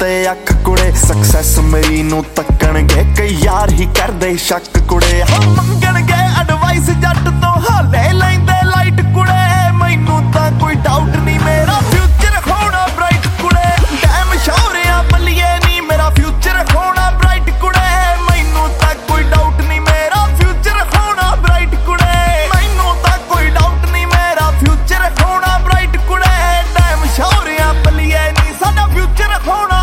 ते अख कुड़े सक्सैस मेरी नू तक्कणगे कई यार ही करदे शक कुड़े मंगणगे एडवाइस जट